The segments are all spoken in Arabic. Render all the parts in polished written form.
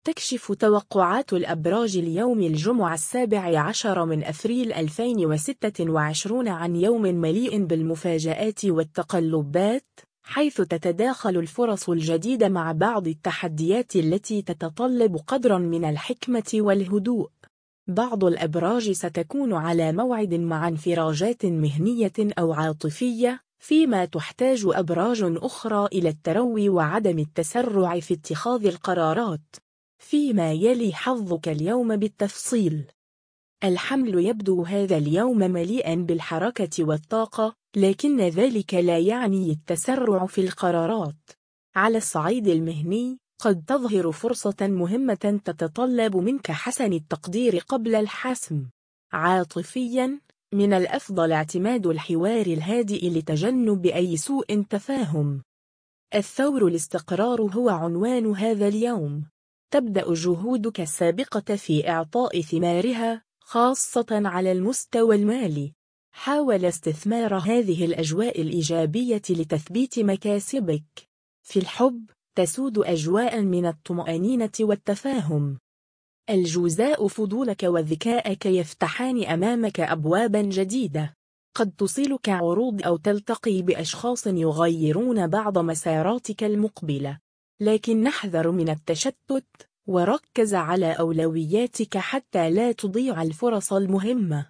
تكشف توقعات الأبراج اليوم الجمعة 17 من أفريل 2026 عن يوم مليء بالمفاجآت والتقلبات، حيث تتداخل الفرص الجديدة مع بعض التحديات التي تتطلب قدرا من الحكمة والهدوء. بعض الأبراج ستكون على موعد مع انفراجات مهنية أو عاطفية، فيما تحتاج أبراج أخرى إلى التروي وعدم التسرع في اتخاذ القرارات. فيما يلي حظك اليوم بالتفصيل. الحمل يبدو هذا اليوم مليئا بالحركة والطاقة، لكن ذلك لا يعني التسرع في القرارات. على الصعيد المهني، قد تظهر فرصة مهمة تتطلب منك حسن التقدير قبل الحسم. عاطفياً، من الأفضل اعتماد الحوار الهادئ لتجنب أي سوء تفاهم. الثور الاستقرار هو عنوان هذا اليوم. تبدأ جهودك السابقة في إعطاء ثمارها، خاصة على المستوى المالي. حاول استثمار هذه الأجواء الإيجابية لتثبيت مكاسبك. في الحب، تسود أجواء من الطمأنينة والتفاهم. الجوزاء، فضولك وذكائك يفتحان أمامك أبوابا جديدة. قد تصلك عروض أو تلتقي بأشخاص يغيرون بعض مساراتك المقبلة، لكن نحذر من التشتت وركز على أولوياتك حتى لا تضيع الفرص المهمة.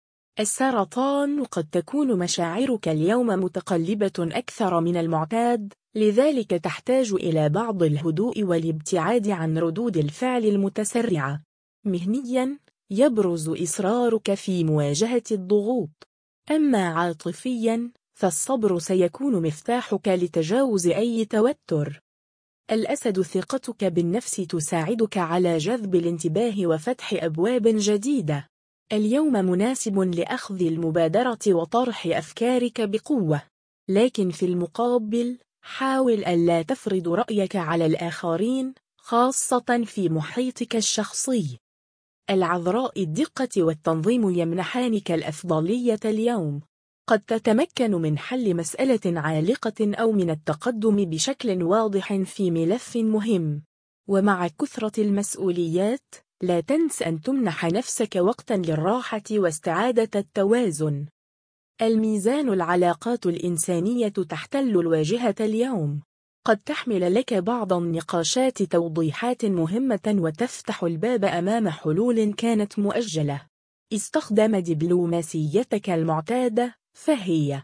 السرطان، قد تكون مشاعرك اليوم متقلبة أكثر من المعتاد، لذلك تحتاج إلى بعض الهدوء والابتعاد عن ردود الفعل المتسرعة. مهنياً، يبرز إصرارك في مواجهة الضغوط. أما عاطفياً، فالصبر سيكون مفتاحك لتجاوز أي توتر. الأسد، ثقتك بالنفس تساعدك على جذب الانتباه وفتح أبواب جديدة. اليوم مناسب لأخذ المبادرة وطرح أفكارك بقوة، لكن في المقابل حاول ألا تفرض رأيك على الآخرين، خاصة في محيطك الشخصي. العذراء، الدقة والتنظيم يمنحانك الأفضلية اليوم. قد تتمكن من حل مسألة عالقة أو من التقدم بشكل واضح في ملف مهم. ومع كثرة المسؤوليات، لا تنس أن تمنح نفسك وقتا للراحة واستعادة التوازن. الميزان، العلاقات الإنسانية تحتل الواجهة اليوم. قد تحمل لك بعض النقاشات توضيحات مهمة وتفتح الباب أمام حلول كانت مؤجلة. استخدم دبلوماسيتك المعتادة، فهي